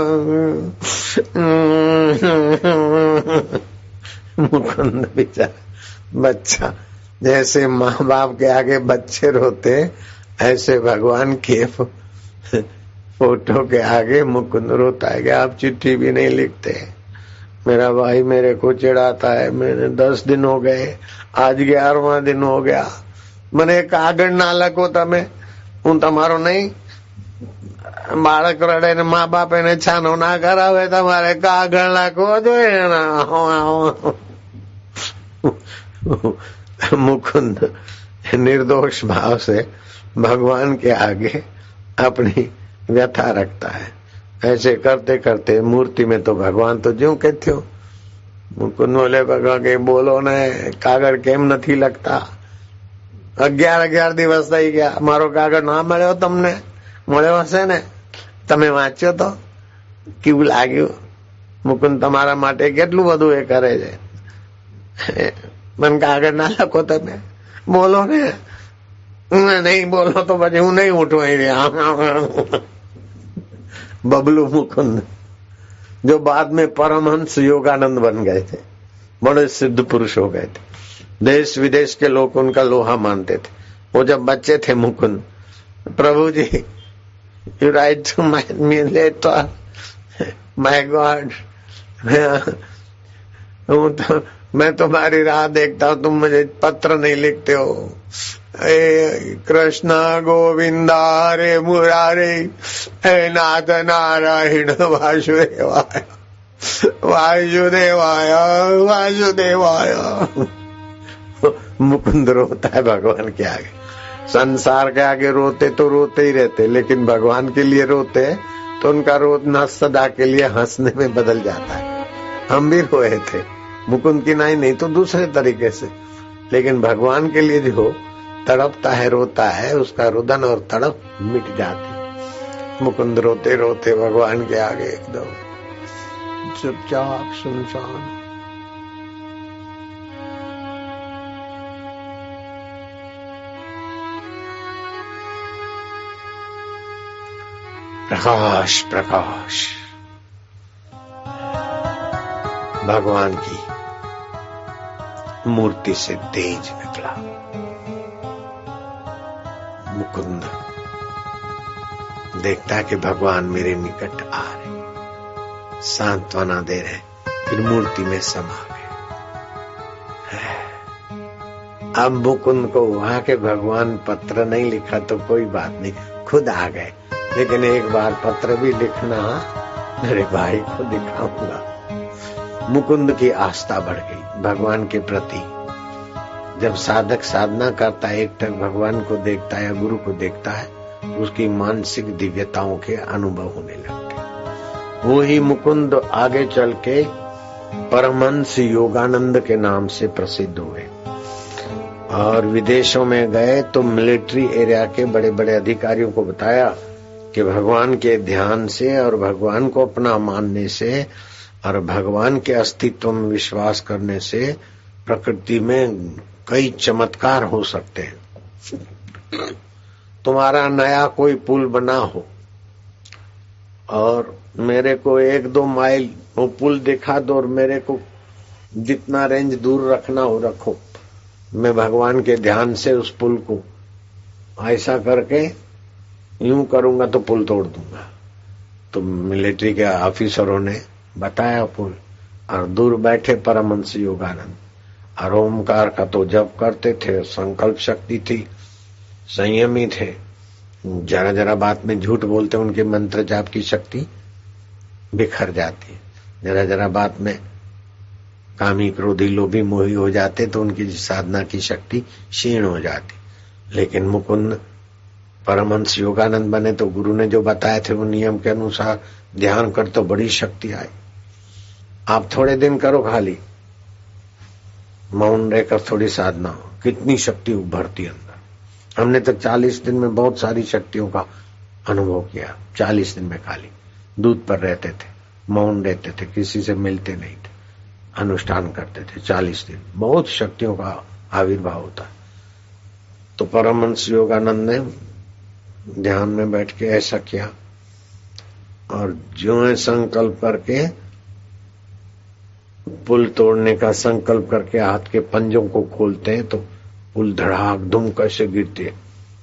मुकुंद बेचारा बच्चा, जैसे माँ बाप के आगे बच्चे रोते, ऐसे भगवान के फोटो के आगे मुकुंद रोता है कि आप चिट्ठी भी नहीं लिखते, मेरा भाई मेरे को चिढ़ाता है, मैंने दस दिन हो गए, आज ग्यारहवां दिन हो गया, મને કાગળ ના લખો તમે, હું તમારો નહીં। બાળક રડે ને મા બાપ એને છાનો ના કરાવે, તમારે કાગળ નાખવો જોઈએ ને। मुकुंद निर्दोष भाव से भगवान के आगे अपनी व्यथा रखता है। ऐसे करते करते मूर्ति में तो भगवान तो ज्यों के थयो। मुकुंद बोले भगवान के बोलो ने कागળ કેમ નથી લખતા? અગિયાર અગિયાર દિવસ થઈ ગયા, મારો કાગળ ના મળ્યો તમને? મળ્યો હશે ને, તમે વાંચ્યો તો કેવું લાગ્યું? મુકુંદ તમારા માટે કેટલું બધું એ કરે છે, મને કાગળ ના લખો તમે, બોલો ને। नहीं बोलो तो પછી હું નહીં ઉઠું અહીં। बबलू मुकुंद जो बाद में परमहंस योगानंद बन गए थे, बड़े सिद्ध पुरुष हो गए थे, देश विदेश के लोग उनका लोहा मानते थे। वो जब बच्चे थे Mukund, Prabhu ji you write to me letter, my god तो मैं तुम्हारी राह देखता हूँ, तुम मुझे पत्र नहीं लिखते हो। ए कृष्ण गोविंदा रे मुरारे, हे नाथ नारायण वासुदेवाय वासुदेवाय वासुदेवाय। मुकुंद रोता है भगवान के आगे। संसार के आगे रोते तो रोते ही रहते, लेकिन भगवान के लिए रोते तो उनका रोना सदा के लिए हंसने में बदल जाता है। हम भी रोए थे, मुकुंद की नहीं नहीं तो दूसरे तरीके से, लेकिन भगवान के लिए जो तड़पता है रोता है, उसका रुदन और तड़प मिट जाती। मुकुंद रोते रोते भगवान के आगे एकदम चुपचाप सुनसान। प्रकाश प्रकाश भगवान की मूर्ति से तेज निकला। मुकुंद देखता कि भगवान मेरे निकट आ रहे, सांत्वना दे रहे, फिर मूर्ति में समा गए। अब मुकुंद को वहां के भगवान पत्र नहीं लिखा तो कोई बात नहीं, खुद आ गए, लेकिन एक बार पत्र भी लिखना मेरे भाई को दिखाऊंगा। मुकुंद की आस्था बढ़ गई भगवान के प्रति। जब साधक साधना करता है, एक टक भगवान को देखता है या गुरु को देखता है, उसकी मानसिक दिव्यताओं के अनुभव होने लगते। वो ही मुकुंद आगे चल के परमहंस योगानंद के नाम से प्रसिद्ध हुए और विदेशों में गए तो मिलिट्री एरिया के बड़े बड़े अधिकारियों को बताया कि भगवान के ध्यान से और भगवान को अपना मानने से और भगवान के अस्तित्व में विश्वास करने से प्रकृति में कई चमत्कार हो सकते हैं। तुम्हारा नया कोई पुल बना हो और मेरे को एक दो माइल वो पुल दिखा दो और मेरे को जितना रेंज दूर रखना हो रखो, मैं भगवान के ध्यान से उस पुल को ऐसा करके यूं करूंगा तो पुल तोड़ दूंगा। तो मिलिट्री के ऑफिसरों ने बताया पुल, और दूर बैठे परमहंस योगानंद और ओमकार का तो जप करते थे, संकल्प शक्ति थी, संयमी थे, जरा जरा बात में झूठ बोलते, उनके मंत्र जाप की शक्ति बिखर जाती, जरा जरा बात में कामी क्रोधी लोभी मोही हो जाते तो उनकी साधना की शक्ति क्षीण हो जाती। लेकिन मुकुंद परमहंस योगानंद बने तो गुरु ने जो बताए थे वो नियम के अनुसार ध्यान कर तो बड़ी शक्ति आई। आप थोड़े दिन करो, खाली मौन रहकर थोड़ी साधना, कितनी शक्ति उभरती अंदर। हमने तो चालीस दिन में बहुत सारी शक्तियों का अनुभव किया। चालीस दिन में खाली दूध पर रहते थे, मौन रहते थे, किसी से मिलते नहीं थे, अनुष्ठान करते थे। चालीस दिन बहुत शक्तियों का आविर्भाव होता। तो परमहंस योगानंद ने ध्यान में बैठ के ऐसा किया और जो है संकल्प करके पुल तोड़ने का संकल्प करके हाथ के पंजों को खोलते हैं तो पुल धड़ाक धुम कैसे गिरती है।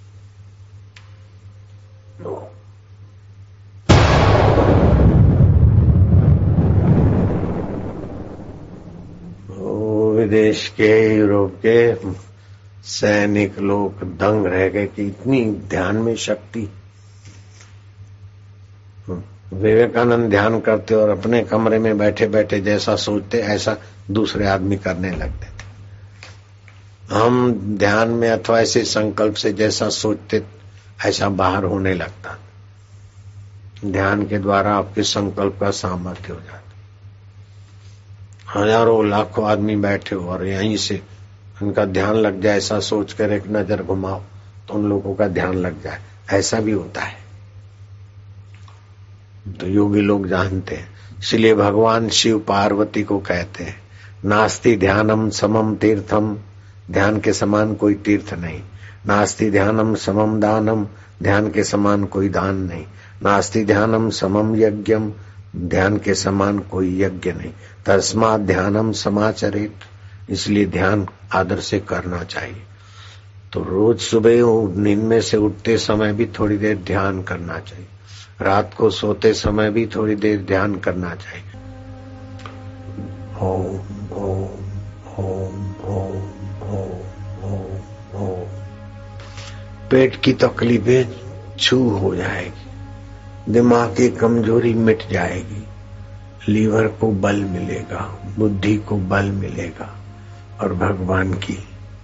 विदेश के यूरोप के सैनिक लोग दंग रह गए कि इतनी ध्यान में शक्ति। विवेकानंद ध्यान करते और अपने कमरे में बैठे बैठे जैसा सोचते ऐसा दूसरे आदमी करने लगते थे। हम ध्यान में अथवा ऐसे संकल्प से जैसा सोचते ऐसा बाहर होने लगता। ध्यान के द्वारा आपके संकल्प का सामर्थ्य हो जाता। हजारों लाखों आदमी बैठे हो और यहीं से उनका ध्यान लग जाए, ऐसा सोचकर एक नजर घुमाओ तो उन लोगों का ध्यान लग जाए, ऐसा भी होता है। तो योगी लोग जानते हैं। इसलिए भगवान शिव पार्वती को कहते हैं नास्ति ध्यानम समम तीर्थम, ध्यान के समान कोई तीर्थ नहीं। नास्ति ध्यानम समम दानम, ध्यान के समान कोई दान नहीं। नास्ति ध्यानम समम यज्ञम, ध्यान के समान कोई यज्ञ नहीं। तस्मात् ध्यानम समाचरेत, इसलिए ध्यान आदर से करना चाहिए। तो रोज सुबह नींद में से उठते समय भी थोड़ी देर ध्यान करना चाहिए, रात को सोते समय भी थोड़ी देर ध्यान करना चाहिए। ओम ओम ओम ओम ओम ओम ओम। पेट की तकलीफें छू हो जाएगी, दिमाग की कमजोरी मिट जाएगी, लीवर को बल मिलेगा, बुद्धि को बल मिलेगा, और भगवान की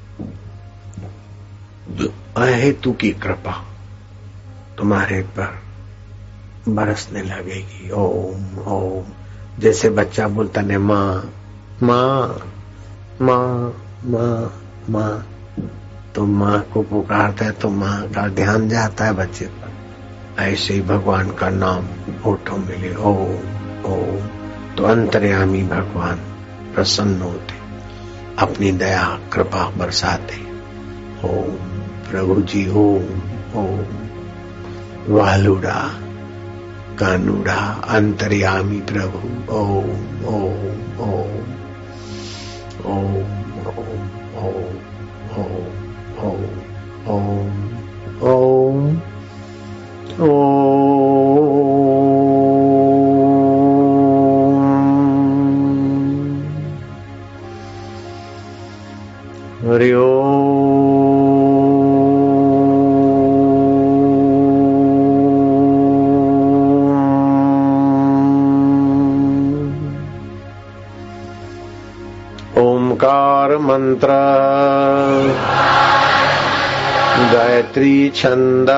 अहेतु की कृपा तुम्हारे पर बरसने लगेगी। ओम ओम। जैसे बच्चा बोलता है माँ माँ माँ माँ माँ, तो माँ को पुकारता है तो माँ का ध्यान जाता है बच्चे पर। ऐसे ही भगवान का नाम होठों में ले, ओम ओम, तो अंतर्यामी भगवान प्रसन्न होते, अपनी दया कृपा बरसाते। ओम प्रभु जी ओम ओम। वालुड़ा कानुड़ा अंतर्यामी प्रभु ओम ओम ओम ओम ओम ओम ओम ओम ओम ओम। हरि ओम। ओमकार मंत्र गायत्री छंद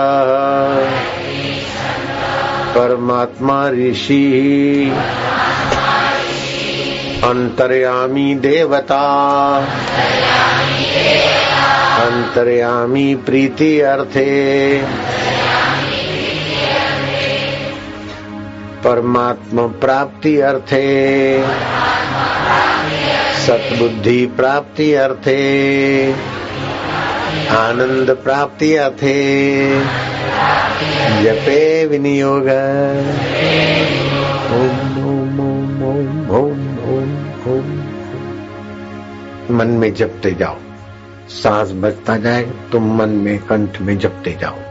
परमात्मा ऋषि अंतर्यामी देवता अंतर्यामी प्रीति अर्थे परमात्मा प्राप्ति अर्थे सतबुद्धि प्राप्ति अर्थे आनंद प्राप्ति अर्थे जपे विनियोग। ओम ओम ओम ओम ओम ओम। मन में जपते जाओ, सांस बजता जाए तुम मन में कंठ में जपते जाओ।